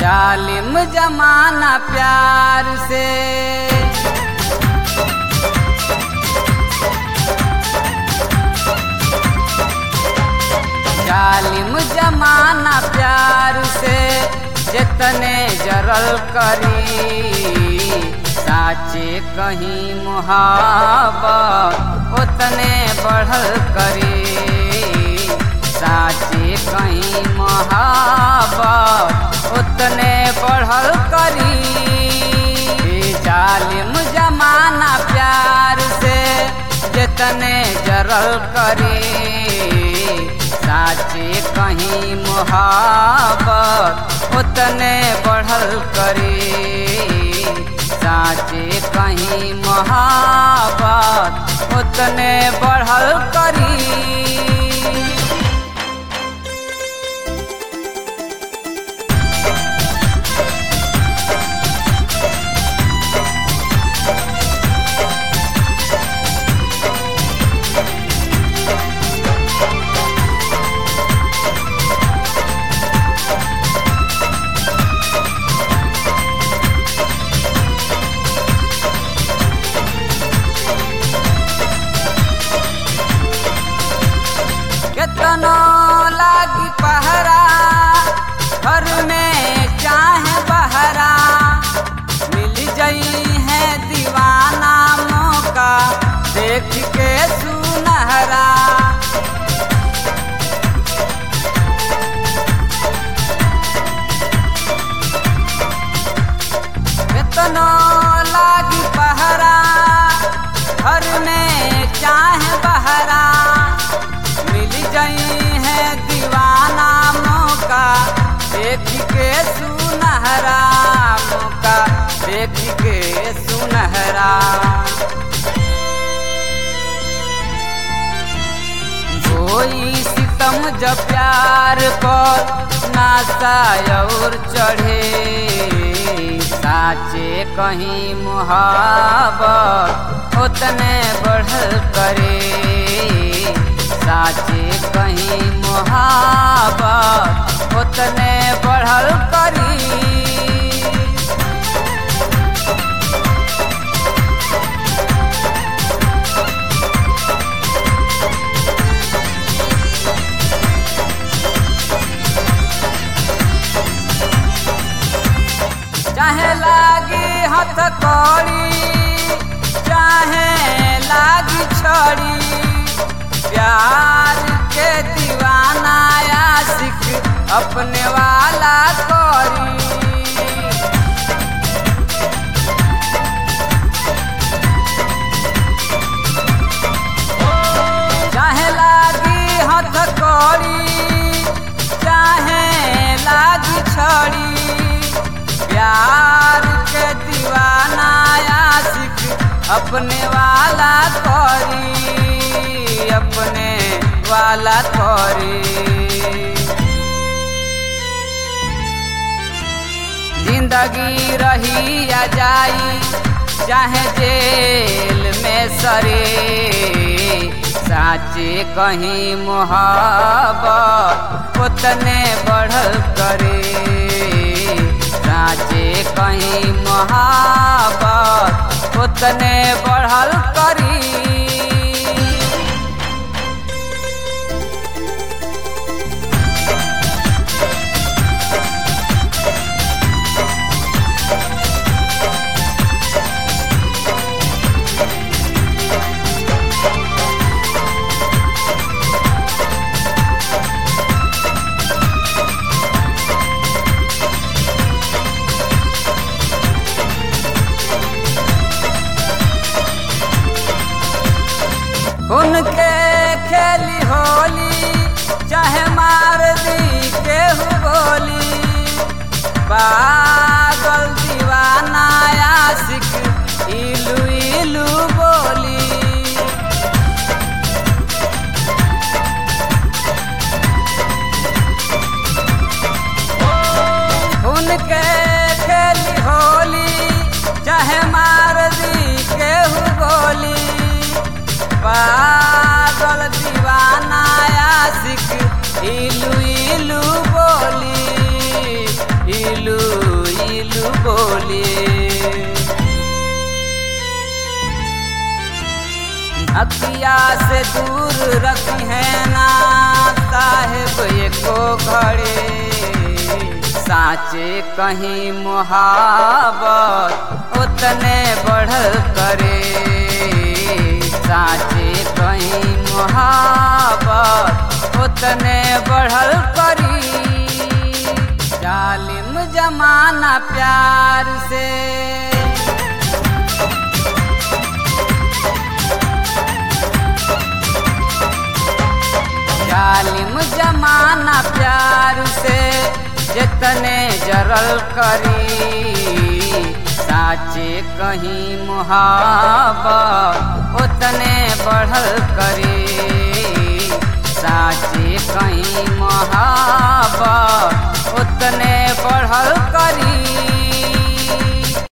जालिम जमाना प्यार से जालिम जमाना प्यार से जितने जरल करी साचे कहीं मुहाबत उतने बढ़ल करी साचे कहीं मुहाबत उतने बढ़ल करी जालिम जमाना प्यार से जितने जरल करी साचे कहीं मुहाबत उतने बढ़ल करी साचे कहीं मुहाबत उतने बढ़ल करी केतनो लागी पहरा घर में चाहे बहरा मिल जाई है दीवाना मौका देख के सुनहरा केतनो लागी पहरा घर में चाहे बहरा मिल जाई है दीवाना मौका देख के सुनहरा मौका देख के सुनहरा कोई सितम जब प्यार पर नासा और चढ़े साचे कहीं मुहाबत उतने बढ़ल करे साचे कहीं मुहाबत उतने बढ़ल करी चाहे लागी हथकड़ी चाहे लागी छड़ी प्यार के दीवाना आशिक अपने वाला कोरी चाहे लागी हथकड़ी चाहे लागी छड़ी प्यार के दीवाना आशिक अपने वाला कोरी अपने वाला कोरी जिंदगी रही या जाई चाहे जेल में सरे साचे कहीं मुहाबत उतने बढ़ल करे साचे कहीं मुहाबत उतने बढ़ल करी उनके खेली होली चाहे मार दी केहू बोली पागल दीवाना आशिक इलू इलू बोली उनके खेली होली चाहे मार दी केहू बोली पागल दीवाना आशिक इलू इलू बोली इलू से दूर रखी है ना साहेब एको घड़ी। साचे कहीं मुहाबत उतने बढ़ल करे, साचे कहीं मुहाबत उतने बढ़ल करी। जालिम जमाना प्यार से जालिम जमाना प्यार से जितने जरल करी। साचे कहीं मुहाबत उतने बढ़ल करी, साचे कहीं मुहाबत उतने बढ़ल